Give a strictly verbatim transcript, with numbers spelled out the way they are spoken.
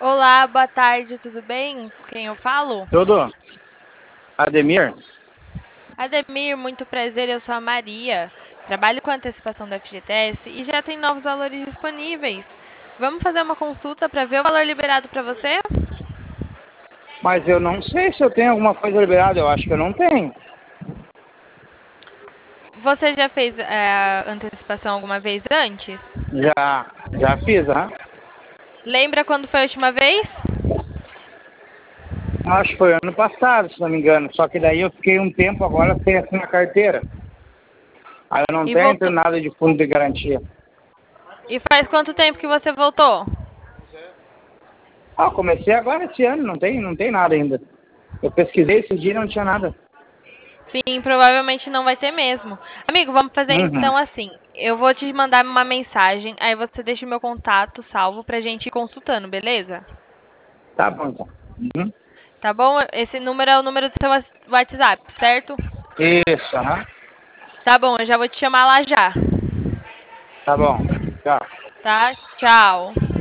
Olá, boa tarde, tudo bem? Com quem eu falo? Tudo? Ademir? Ademir, muito prazer, eu sou a Maria. Trabalho com antecipação do F G T S e já tem novos valores disponíveis. Vamos fazer uma consulta para ver o valor liberado para você? Mas eu não sei se eu tenho alguma coisa liberada, eu acho que eu não tenho. Você já fez é, antecipação alguma vez antes? Já, já fiz, né? Lembra quando foi a última vez? Acho que foi ano passado, se não me engano. Só que daí eu fiquei um tempo agora sem assinar carteira. Aí eu não E tenho voltou. nada de fundo de garantia. E faz quanto tempo que você voltou? Ah, comecei agora esse ano, não tem, não tem nada ainda. Eu pesquisei esse dia e não tinha nada. Sim, provavelmente não vai ter mesmo. Amigo, vamos fazer Uhum. então assim. Eu vou te mandar uma mensagem, aí você deixa o meu contato salvo pra gente ir consultando, beleza? Tá bom, então. Uhum. Tá bom? Esse número é o número do seu WhatsApp, certo? Isso, aham. Tá bom, eu já vou te chamar lá já, Tá bom. Tchau. tá? Tchau.